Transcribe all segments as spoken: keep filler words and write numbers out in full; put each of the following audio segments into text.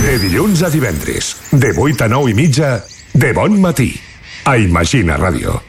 De dilluns a divendres, de vuit a nou i mitja, de bon matí, a Imagina Ràdio.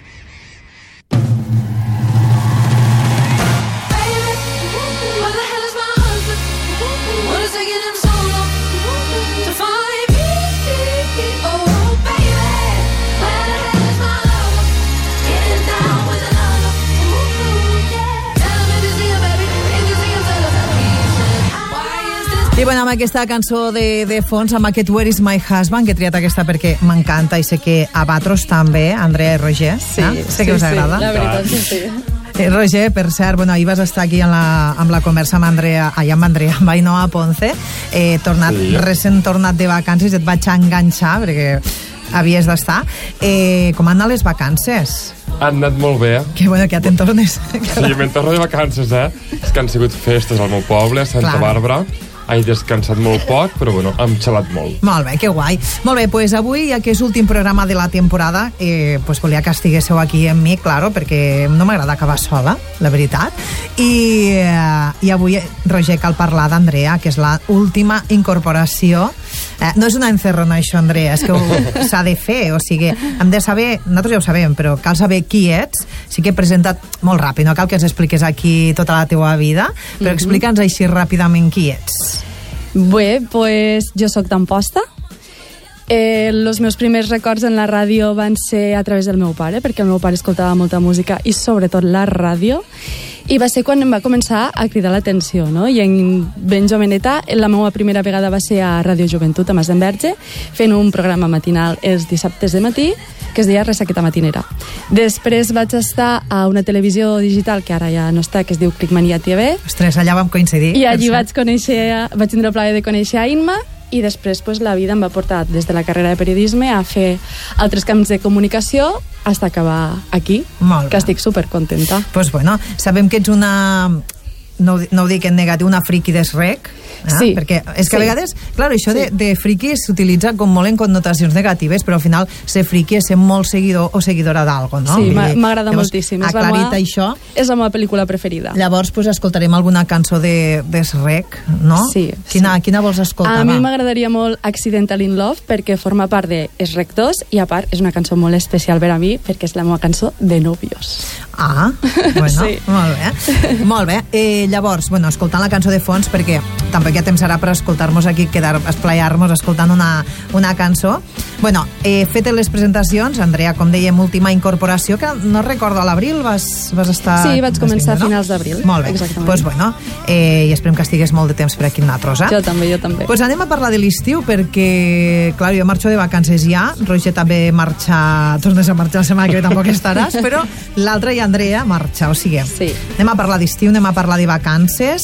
I bueno, amb aquesta cançó de, de fons, amb aquest Where is my husband, que he triat aquesta perquè m'encanta i sé que a Batros també, Andrea i Roger, sí, eh? sé sí, que us sí, agrada. la veritat que sí. Eh, Roger, per cert, bueno, ahir vas estar aquí amb la, amb la conversa amb Andrea, ai, amb Andrea, amb Ainhoa Ponce, eh, tornat, sí. recent tornat de vacances, et vaig enganxar perquè havies d'estar. Eh, com han anat les vacances? Han anat molt bé. Que bueno, que ja te'n tornes. Sí, me'n torno de vacances, eh? És que han sigut festes al meu poble, a Santa Clar. Bàrbara. He descansat molt poc, però bueno, hem xalat molt. Molt bé, que guai. Molt bé, doncs avui, ja que és l'últim programa de la temporada, eh, pues volia que estiguéssiu aquí amb mi, claro, perquè no m'agrada acabar sola, la veritat. I, eh, i avui, Roger, cal parlar d'Andrea, que és l'última incorporació. Eh, no és una encerrona, això, Andrea, és que s'ha de fer, o sigui, hem de saber, nosaltres ja ho sabem, però cal saber qui ets. Sí que he presentat molt ràpid, no cal que ens expliques aquí tota la teua vida, però mm-hmm. explica'ns així ràpidament qui ets. Bé, pues jo sóc d'Amposta. Eh, els meus primers records en la ràdio van ser a través del meu pare, perquè el meu pare escoltava molta música i sobretot la ràdio, i va ser quan em va començar a cridar l'atenció, no? I en ben joveneta, la meva primera vegada va ser a Ràdio Joventut, a Masdenverge, fent un programa matinal els dissabtes de matí, que es deia Ressaqueta Matinera. Després vaig estar a una televisió digital, que ara ja no està, que es diu Clicmania T V. Ostres, allà vam coincidir. I allí vaig conèixer, vaig tindre el plaer de conèixer a Inma, i després pues, la vida em va portar des de la carrera de periodisme a fer altres camps de comunicació fins a acabar aquí, que estic supercontenta. Doncs pues bueno, sabem que ets una, no, no ho dic en negatiu, una friki d'esrec, eh? Sí. Perquè és que sí. a vegades, clar, això sí. de, de friki s'utilitza com molt en connotacions negatives, però al final ser friki és ser molt seguidor o seguidora d'algo, no? Sí, m'agrada moltíssim. Aclarit meva, això. És la meva pel·lícula preferida. Llavors, pues, escoltarem alguna cançó de d'esrec, no? Sí. Quina, sí. quina vols escoltar? A mi m'agradaria molt Accidental in Love, perquè forma part de Esrec dos, i a part és una cançó molt especial per a mi, perquè és la meva cançó de nòvios. Ah, bueno, sí. molt bé. Molt bé. Eh, llavors, bueno, escoltant la cançó de fons, perquè tampoc hi ha temps ara per escoltar-nos aquí, quedar, esplaiar-nos escoltant una, una cançó. Bueno, eh, fetes les presentacions, Andrea, com dèiem, última incorporació, que no recordo, a l'abril vas, vas estar... Sí, vaig començar vingut, a finals d'abril. Molt bé. Exactament. Pues bueno, eh, i esperem que estigués molt de temps per aquí amb nosaltres, eh? Jo també, jo també. Pues anem a parlar de l'estiu, perquè, clar, jo marxo de vacances ja, Roger també marxa, tornes a marxar la setmana que ve, tampoc estaràs, però l'altre i Andrea marxa, o sigui, sí. anem a parlar d'estiu, anem a parlar de vacances.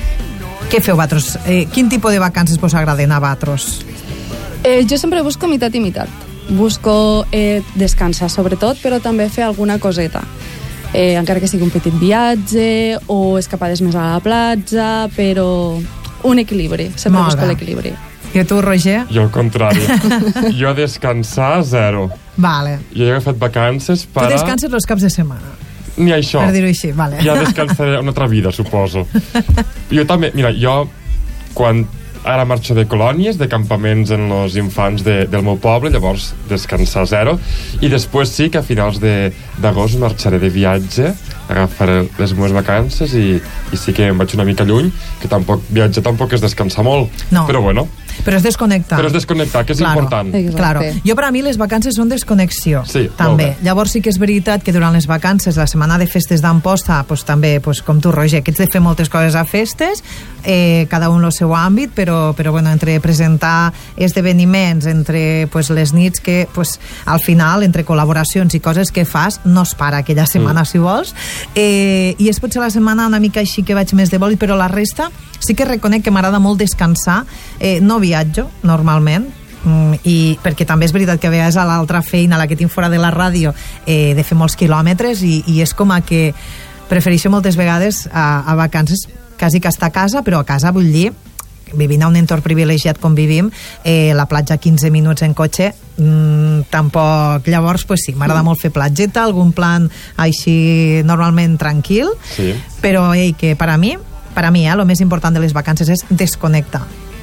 Què feu, vosaltres? Eh, quin tipus de vacances vos agraden a vosaltres? Eh, jo sempre busco mitat i mitat. Busco eh, descansar, sobretot, però també fer alguna coseta. Eh, encara que sigui un petit viatge o escapades més a la platja, però un equilibri. Sempre Molt busco bé. l'equilibri. I tu, Roger? Jo al contrari. Jo descansar, zero. Vale. Jo he agafat vacances per... Tu descanses els caps de setmana? Ni això. Per dir-ho així, vale. Ja descansaré una altra vida, suposo. Jo també, mira, jo quan ara marxo de colònies, de campaments en els infants de, del meu poble, llavors descansar zero, i després sí que a finals d'agost marxaré de viatge, agafaré les meves vacances i, i sí que em vaig una mica lluny, que tampoc viatge tampoc és descansar molt, no. però bueno. Però és desconnectar. Però és desconnectar, que és claro, important. Claro. Jo, per a mi, les vacances són desconnexió. Sí, també. Llavors sí que és veritat que durant les vacances, la setmana de festes d'Amposta, pues, també, pues, com tu, Roger, que ets de fer moltes coses a festes, eh, cada un el seu àmbit, però, però bueno, entre presentar esdeveniments, entre pues, les nits que, pues, al final, entre col·laboracions i coses que fas, no es para aquella setmana, mm. si vols. Eh, I és potser la setmana una mica així que vaig més de bòlit, però la resta sí que reconec que m'agrada molt descansar. Eh, no viatjo, normalment, mm, i perquè també és veritat que a vegades a l'altra feina, la que tinc fora de la ràdio, eh, de fer molts quilòmetres, i, i és com a que prefereixo moltes vegades a, a vacances quasi que estar a casa, però a casa vull dir vivint a un entorn privilegiat com vivim, eh, la platja quinze minuts en cotxe, mmm, tampoc. Llavors, pues sí, m'agrada mm. molt fer platgeta, algun plan així normalment tranquil, sí. però ei, que per a mi per a mi, eh, el més important de les vacances és desconnectar.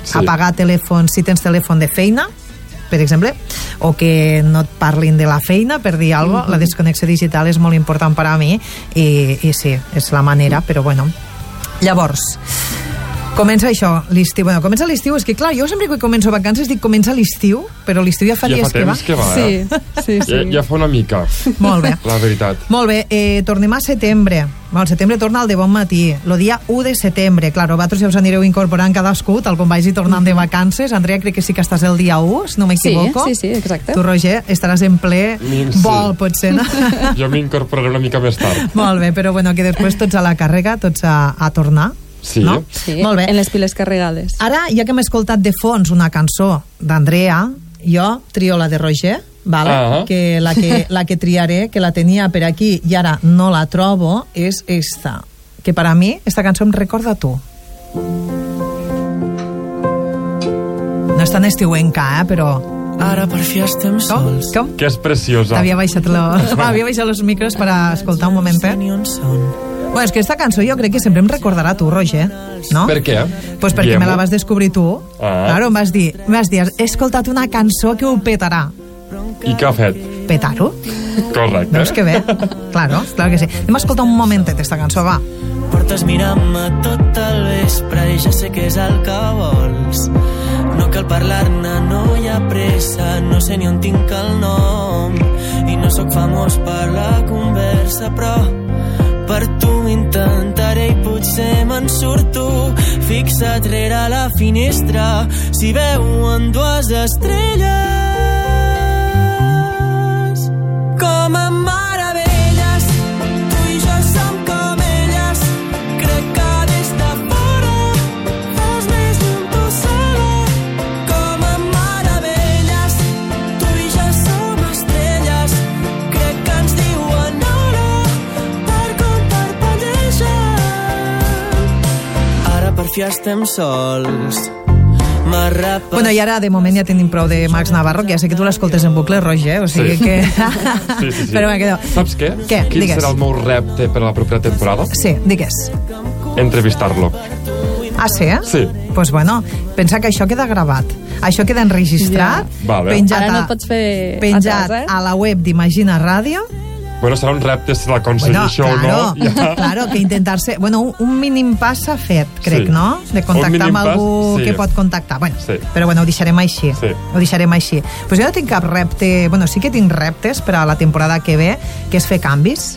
Sí. Apagar telèfon, si tens telèfon de feina, per exemple, o que no et parlin de la feina, per dir alguna cosa. Mm-hmm. La desconnexió digital és molt important per a mi i, i sí, és la manera, però bueno. Llavors, comença això, l'estiu. Bueno, comença l'estiu, és que clar, jo sempre que començo vacances dic comença l'estiu, però l'estiu ja fa ja dies fa que va. que va, eh? Sí, sí, sí. Ja, ja fa una mica. Molt bé. La veritat. Molt bé, eh, tornem a setembre. Al setembre torna el de bon matí, el dia u de setembre. Claro, vosaltres ja us anireu incorporant cadascú, tal com vagi tornant de vacances. Andrea, crec que sí que estàs el dia u, si no m'equivoco. Sí, sí, sí, exacte. Tu, Roger, estaràs en ple Sí. vol, potser, no? Jo m'incorporaré una mica més tard. Molt bé, però bueno, que després tots a la càrrega, tots a, a tornar. Sí. No? Sí, Molt bé. en les piles carregades. Ara, ja que hem escoltat de fons una cançó d'Andrea, jo trio la de Roger, vale? Ah. Que, la que la que triaré, que la tenia per aquí i ara no la trobo, és esta, que per a mi, esta cançó em recorda a tu. No és tan estiuenca, eh, però... Ara per fi estem Com? sols. Com? Que és preciosa. T'havia baixat, lo... Havia baixat els micros per a escoltar un momentet. Ni on són. Bueno, és que esta cançó jo crec que sempre em recordarà a tu, Roger, no? Per què? Pues perquè Diem-ho. me la vas descobrir tu. Ah. Claro, em vas dir, em vas dir, he escoltat una cançó que ho petarà. I què ha fet? Petar-ho? Correcte. Veus que bé? Claro, claro que sí. Anem a escoltar un momentet esta cançó, va. Portes mirant-me tot el vespre i ja sé que és el que vols. No cal parlar-ne, no hi ha pressa, no sé ni on tinc el nom. I no sóc famós per la conversa, però per tu intentaré i potser me'n surto. Fixa't rere la finestra, si veuen dues estrelles. Com em meravelles, tu i jo som com elles. Crec que des de fora fas més llum tu sola. Com em meravelles, tu i jo som estrelles. Crec que ens diuen hora per com parpellegen. Ara per fi estem sols. Bueno, i ara de moment ja tenim prou de Max Navarro, que ja sé que tu l'escoltes en bucle, Roger, o sigui Sí. que... Sí, sí, sí. Però me quedo... Saps què? Què? Quin Digues. serà el meu repte per a la propera temporada? Sí, digues. Entrevistar-lo. Ah, sí? Sí. Pues bueno, pensa que això queda gravat. Això queda enregistrat, Ja. Vale. penjat, Ara no a, et pots fer penjat atrás, eh? a la web d'Imagina Ràdio. Bueno, serà un repte si l'aconseguir Bueno, això claro, o no. Ja. claro, que intentar-se... Bueno, un, un mínim pas s'ha fet, crec, Sí. no? De Un contactar mínim amb algú pas, sí. que pot contactar. Bueno, Sí. però bueno, ho deixarem així. Sí. Ho deixarem així. Pues jo no tinc cap repte... Bueno, sí que tinc reptes per a la temporada que ve, que és fer canvis,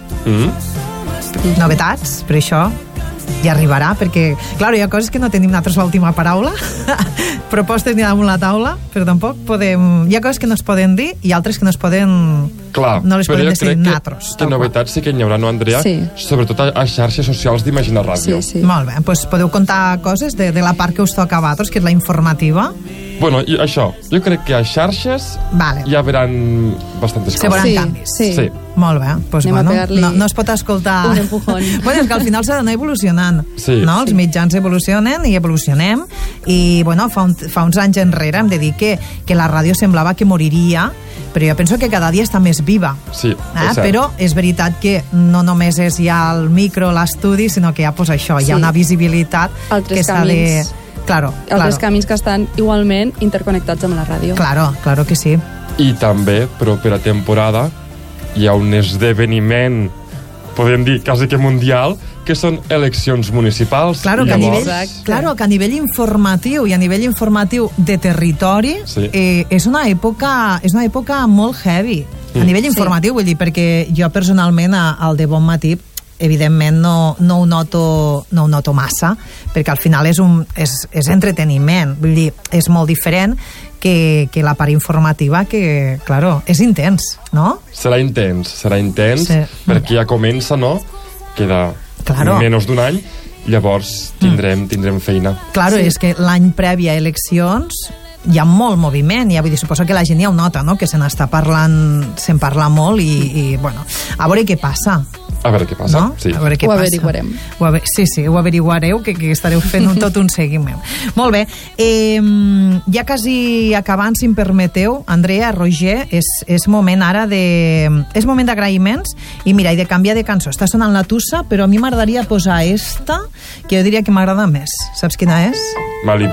Mm? novetats, però això ja arribarà, perquè, clar, hi ha coses que no tenim nosaltres l'última paraula, propostes n'hi ha damunt la taula, però tampoc podem... Hi ha coses que no es poden dir i altres que no es poden... Clar, no les però podem jo decidir crec que, nosaltres. que tal qual. novetats sí que n'hi haurà, no, Andrea? Sí. Sobretot a, a xarxes socials d'Imagina Ràdio. Sí, sí. Molt bé, doncs podeu contar coses de, de la part que us toca a vosaltres, que és la informativa. Bueno, i això, jo crec que a xarxes Vale. ja veran bastantes Se veuran coses. Sí, canvis. sí. Sí. Molt bé, doncs Anem a bueno, pegar-li no, no es pot escoltar... un empujón. Bueno, és que al final s'ha d'anar evolucionant, Sí. no? Els Sí. mitjans evolucionen i evolucionem, i bueno, fa, un, fa uns anys enrere hem de dir que, que la ràdio semblava que moriria, però jo penso que cada dia està més viva. Sí, Eh? és cert. Però és veritat que no només és ja el micro, l'estudi, sinó que ja pues, això, hi Sí. ha una visibilitat Altres que s'ha de... camins. Claro, Altres claro, camins que estan igualment interconnectats amb la ràdio. claro, claro que sí. I també, propera temporada, hi ha un esdeveniment, podem dir quasi que mundial, que són eleccions municipals. Claro que, a Llavors, nivell, Exacte. claro, que a nivell informatiu i a nivell informatiu de territori Sí. eh, és, una època, és una època molt heavy. A Mm. nivell informatiu, vull dir, perquè jo personalment a- al de Bon Matí evidentment no, no, ho noto, no ho noto massa, perquè al final és, un, és, és entreteniment, vull dir, és molt diferent que, que la part informativa, que, claro, és intens, no? Serà intens, serà intens, Sí. perquè ja comença, no? Queda Claro. menys d'un any, llavors tindrem, tindrem feina. Claro, Sí. és que l'any previ a eleccions hi ha molt moviment, ja vull dir, suposo que la gent ja ho nota, no?, que se n'està parlant, se'n parla molt i, i, bueno, a veure què passa, A veure què passa. no? Sí. A veure què Ho passa. averiguarem. Ho ave- sí, sí, ho averiguareu, que, que estareu fent un, tot un seguiment. Molt bé, eh, ja quasi acabant, si em permeteu, Andrea, Roger, és, és moment ara de... És moment d'agraïments i mira, i de canviar de cançó. Està sonant la tussa, però a mi m'agradaria posar esta, que jo diria que m'agrada més. Saps quina és? Malibu.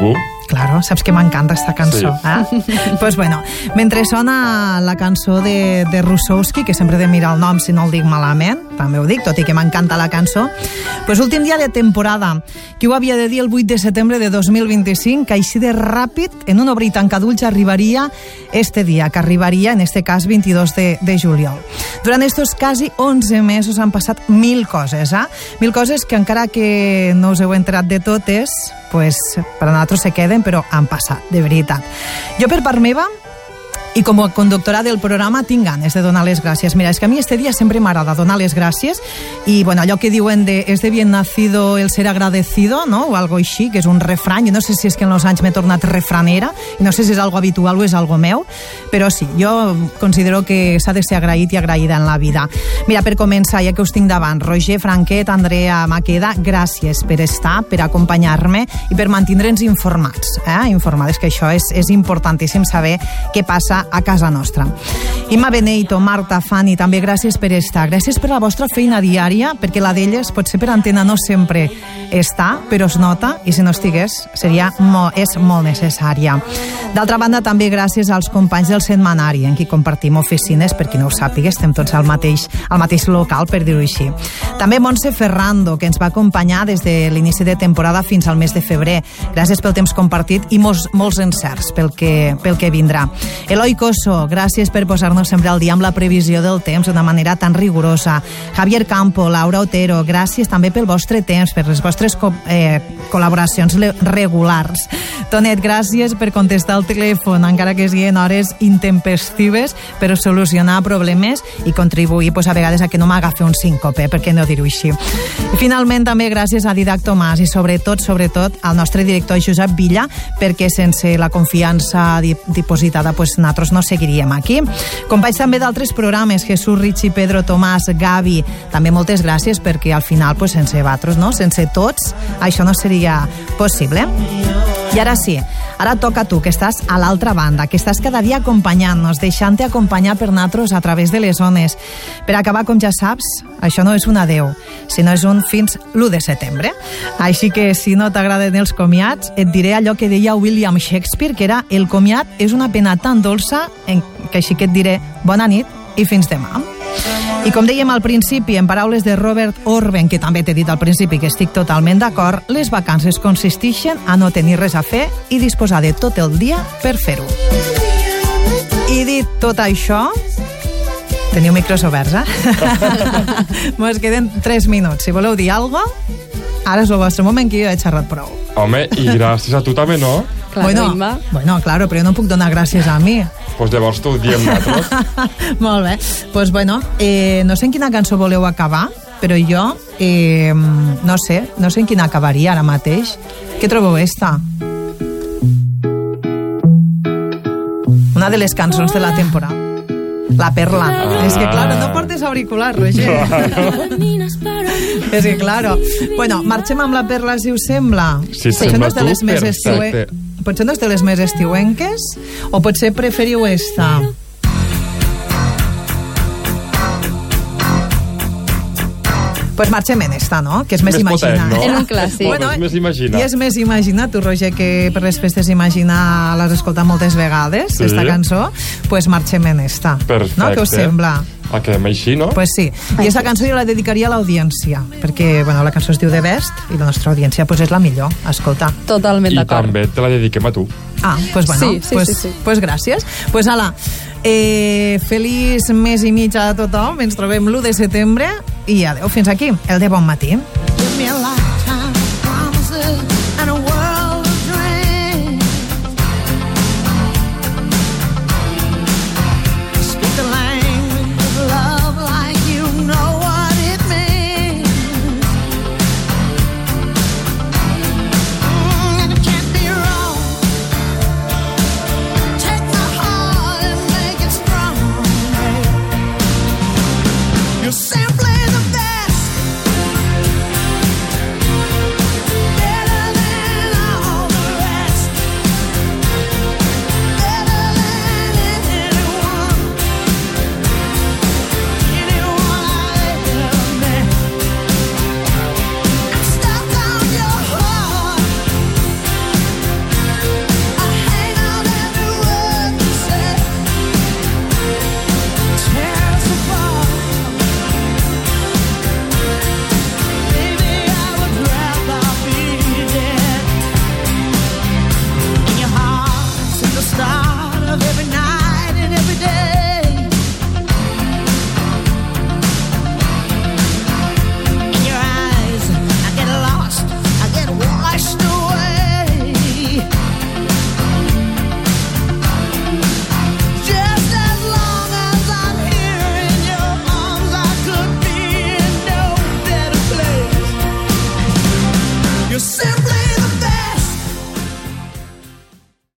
Claro, saps que m'encanta esta cançó. Sí. Eh? Pues bueno, mentre sona la cançó de, de Russowski, que sempre he de mirar el nom si no el dic malament, també ho dic, tot i que m'encanta la cançó, pues últim dia de temporada, qui ho havia de dir el vuit de setembre de dos mil vint-i-cinc, que així de ràpid, en un obrir tancadulls, arribaria este dia, que arribaria, en este cas, vint-i-dos de, de juliol. Durant estos quasi onze mesos han passat mil coses, eh? Mil coses que encara que no us heu enterat de totes, pues, per a nosaltres se queden, però han passat, de veritat. Jo, per part meva, i com a conductora del programa tinc ganes de donar les gràcies. Mira, és que a mi este dia sempre m'agrada donar les gràcies i, bueno, allò que diuen de és de bien nacido el ser agradecido, no? O algo així, que és un refrany. Jo no sé si és que en els anys m'he tornat refranera i no sé si és algo habitual o és algo meu, però sí, jo considero que s'ha de ser agraït i agraïda en la vida. Mira, per començar, ja que us tinc davant, Roger, Franquet, Andrea, Maqueda, gràcies per estar, per acompanyar-me i per mantindre'ns informats, eh? Informades, que això és, és importantíssim saber què passa a casa nostra. Imma Beneito, Marta, Fanny, també gràcies per estar. Gràcies per la vostra feina diària, perquè la d'elles potser per antena no sempre està, però es nota, i si no estigués seria mo, és molt necessària. D'altra banda, també gràcies als companys del setmanari, en qui compartim oficines, per qui no ho sàpiga, estem tots al mateix, al mateix local, per dir-ho així. També Montse Ferrando, que ens va acompanyar des de l'inici de temporada fins al mes de febrer. Gràcies pel temps compartit i molts, molts encerts pel que, pel que vindrà. Eloi Coso, gràcies per posar-nos sempre al dia amb la previsió del temps d'una manera tan rigorosa. Javier Campo, Laura Otero, gràcies també pel vostre temps, per les vostres co eh, col·laboracions regulars. Tonet, gràcies per contestar el telèfon, encara que siguin hores intempestives, per solucionar problemes i contribuir pues, a vegades a que no m'agafi un síncope, per què no dir-ho així. I finalment també gràcies a Didac Tomàs i sobretot, sobretot al nostre director Josep Villa, perquè sense la confiança dipositada pues, nosaltres no seguiríem aquí. Companys també d'altres programes, Jesús, Richi, Pedro, Tomàs, Gavi, també moltes gràcies perquè al final, pues, sense vosaltres, no? Sense tots, això no seria possible. I ara sí, ara toca a tu, que estàs a l'altra banda, que estàs cada dia acompanyant-nos, deixant-te acompanyar per nosaltres a través de les ones. Per acabar, com ja saps, això no és un adeu, sinó és un fins l'u de setembre. Així que, si no t'agraden els comiats, et diré allò que deia William Shakespeare, que era: el comiat és una pena tan dolça, que així que et diré bona nit i fins demà. I com dèiem al principi, en paraules de Robert Orben, que també t'he dit al principi que estic totalment d'acord, les vacances consisteixen a no tenir res a fer i disposar de tot el dia per fer-ho. I dit tot això, teniu micros oberts, eh? Ens queden tres minuts. Si voleu dir alguna cosa, ara és el vostre moment, que jo he xerrat prou. Home, i gràcies a tu també, no? Claro, bueno, Imma. bueno, claro, però jo no puc donar gràcies a mi. Pues llavors t'ho diem nosaltres. Molt bé. Pues bueno, eh, no sé en quina cançó voleu acabar, però jo eh, no sé, no sé en quina acabaria ara mateix. Què trobeu esta? Una de les cançons de la temporada. La Perla. Ah. És que, claro, no portes auriculars, Roger. Claro. És que, claro. Bueno, marxem amb La Perla, si us sembla. Si Potser sembla no és de tu, les més perfecte. estiue- Potser no és de les més estiuenques? O potser preferiu esta? Pues marxem en esta, no? Que és més, Més potent, imaginat. no? En un clàssic. Bueno, és més imaginat. I és més imaginat, tu, Roger, que per les festes Imagina l'has escoltat moltes vegades, Sí. esta cançó. Pues marxem en esta. Perfecte. No? Què us sembla? Ah, quedem així, no? Pues sí. I aquesta cançó jo la dedicaria a l'audiència, perquè, bueno, la cançó es diu The Best i la nostra audiència pues, és la millor. Escolta. Totalment I d'acord. també te la dediquem a tu. Ah, pues bueno, Sí, sí, pues, sí, sí. pues gràcies. Pues ala, eh, feliç mes i mig a tothom, ens trobem l'u de setembre i adeu, fins aquí, el de Bon Matí. Give me a light.